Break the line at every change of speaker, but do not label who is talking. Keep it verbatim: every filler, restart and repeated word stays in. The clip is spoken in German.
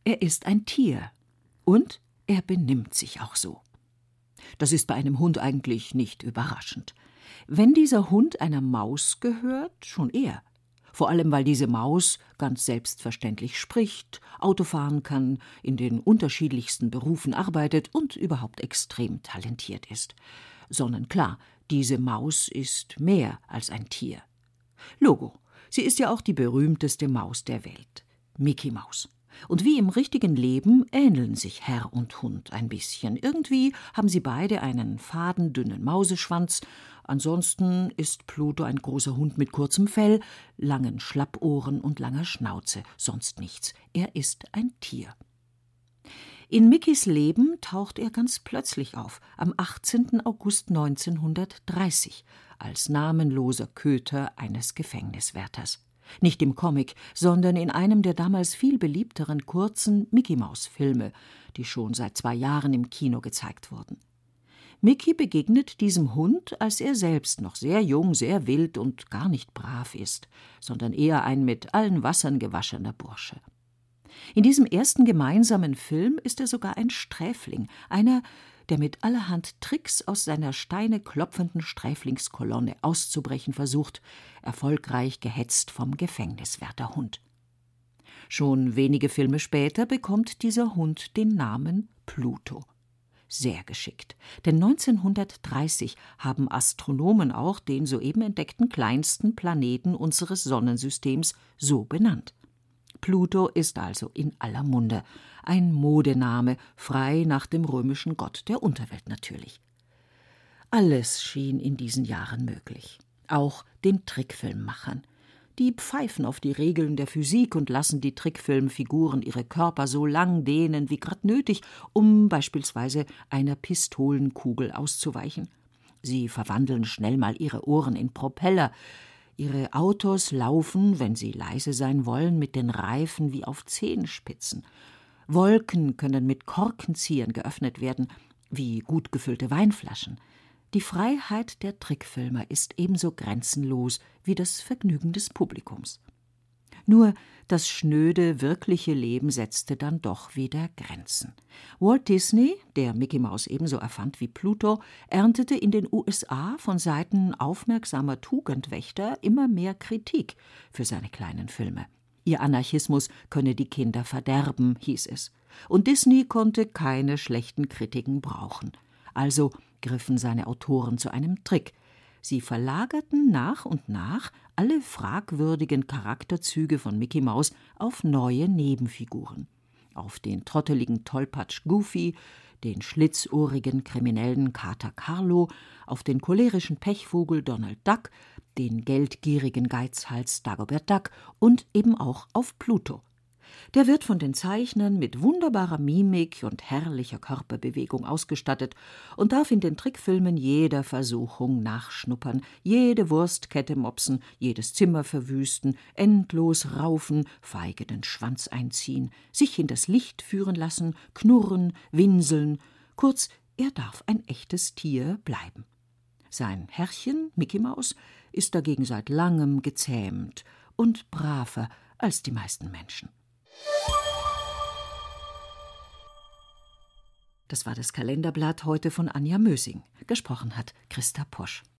Er ist ein Tier und er benimmt sich auch so. Das ist bei einem Hund eigentlich nicht überraschend. Wenn dieser Hund einer Maus gehört, schon eher. Vor allem, weil diese Maus ganz selbstverständlich spricht, Auto fahren kann, in den unterschiedlichsten Berufen arbeitet und überhaupt extrem talentiert ist. Sonnenklar, diese Maus ist mehr als ein Tier. Logo, sie ist ja auch die berühmteste Maus der Welt, Mickey Maus. Und wie im richtigen Leben ähneln sich Herr und Hund ein bisschen. Irgendwie haben sie beide einen faden, dünnen Mauseschwanz. Ansonsten ist Pluto ein großer Hund mit kurzem Fell, langen Schlappohren und langer Schnauze. Sonst nichts. Er ist ein Tier. In Mickeys Leben taucht er ganz plötzlich auf, am achtzehnten August neunzehnhundertdreißig, als namenloser Köter eines Gefängniswärters. Nicht im Comic, sondern in einem der damals viel beliebteren kurzen Mickey-Maus-Filme, die schon seit zwei Jahren im Kino gezeigt wurden. Mickey begegnet diesem Hund, als er selbst noch sehr jung, sehr wild und gar nicht brav ist, sondern eher ein mit allen Wassern gewaschener Bursche. In diesem ersten gemeinsamen Film ist er sogar ein Sträfling, einer, der mit allerhand Tricks aus seiner Steine klopfenden Sträflingskolonne auszubrechen versucht, erfolgreich gehetzt vom Gefängniswärterhund. Schon wenige Filme später bekommt dieser Hund den Namen Pluto. Sehr geschickt, denn neunzehnhundertdreißig haben Astronomen auch den soeben entdeckten kleinsten Planeten unseres Sonnensystems so benannt. Pluto ist also in aller Munde, ein Modename, frei nach dem römischen Gott der Unterwelt natürlich. Alles schien in diesen Jahren möglich, auch den Trickfilmmachern. Die pfeifen auf die Regeln der Physik und lassen die Trickfilmfiguren ihre Körper so lang dehnen wie grad nötig, um beispielsweise einer Pistolenkugel auszuweichen. Sie verwandeln schnell mal ihre Ohren in Propeller. Ihre Autos laufen, wenn sie leise sein wollen, mit den Reifen wie auf Zehenspitzen. Wolken können mit Korkenziehern geöffnet werden, wie gut gefüllte Weinflaschen. Die Freiheit der Trickfilmer ist ebenso grenzenlos wie das Vergnügen des Publikums. Nur das schnöde, wirkliche Leben setzte dann doch wieder Grenzen. Walt Disney, der Mickey Maus ebenso erfand wie Pluto, erntete in den U S A von Seiten aufmerksamer Tugendwächter immer mehr Kritik für seine kleinen Filme. Ihr Anarchismus könne die Kinder verderben, hieß es. Und Disney konnte keine schlechten Kritiken brauchen. Also griffen seine Autoren zu einem Trick. Sie verlagerten nach und nach alle fragwürdigen Charakterzüge von Mickey Maus auf neue Nebenfiguren. Auf den trotteligen Tollpatsch Goofy, den schlitzohrigen kriminellen Kater Carlo, auf den cholerischen Pechvogel Donald Duck, den geldgierigen Geizhals Dagobert Duck und eben auch auf Pluto. Der wird von den Zeichnern mit wunderbarer Mimik und herrlicher Körperbewegung ausgestattet und darf in den Trickfilmen jeder Versuchung nachschnuppern, jede Wurstkette mopsen, jedes Zimmer verwüsten, endlos raufen, feige den Schwanz einziehen, sich in das Licht führen lassen, knurren, winseln. Kurz, er darf ein echtes Tier bleiben. Sein Herrchen, Mickey Maus, ist dagegen seit langem gezähmt und braver als die meisten Menschen. Das war das Kalenderblatt heute von Anja Mösing. Gesprochen hat Christa Posch.